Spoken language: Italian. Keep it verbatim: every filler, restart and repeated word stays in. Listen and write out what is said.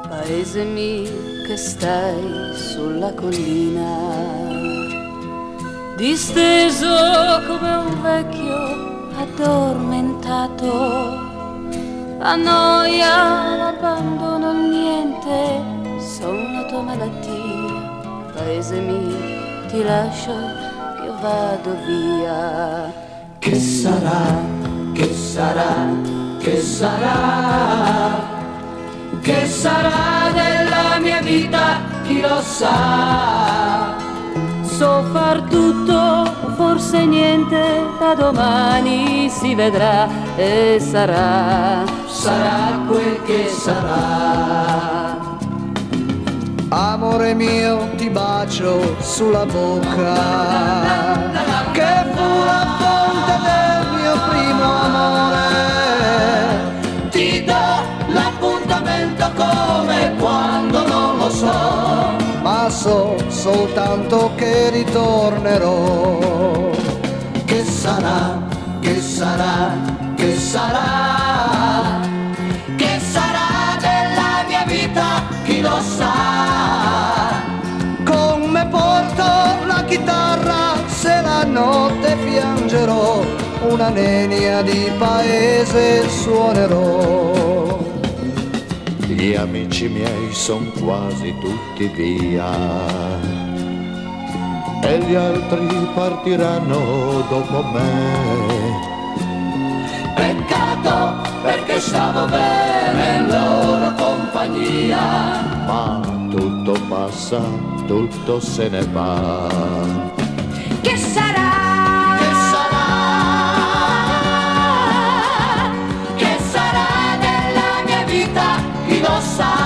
Paese mio che stai sulla collina, disteso come un vecchio addormentato, a noia, l'abbandono, il niente, sono la tua malattia. Paese mio, ti lascio, che io vado via. Che sarà, che sarà, che sarà? Che sarà della mia vita, chi lo sa? So far tutto, forse niente, da domani si vedrà e sarà, sarà quel che sarà. Amore mio, ti bacio sulla bocca, che fu la fonte del mio primo amore. Ti do l'appuntamento come quando non lo so, ma so soltanto che ritornerò. Che sarà, che sarà, che sarà? Che sarà della mia vita, chi lo sa? Con me porto la chitarra, se la notte piangerò, una nenia di paese suonerò. Gli amici miei son quasi tutti via e gli altri partiranno dopo me. Peccato, perché stavo bene in loro compagnia. Ma tutto passa, tutto se ne va. Che sarà? Che sarà? Che sarà della mia vita, chi lo sa?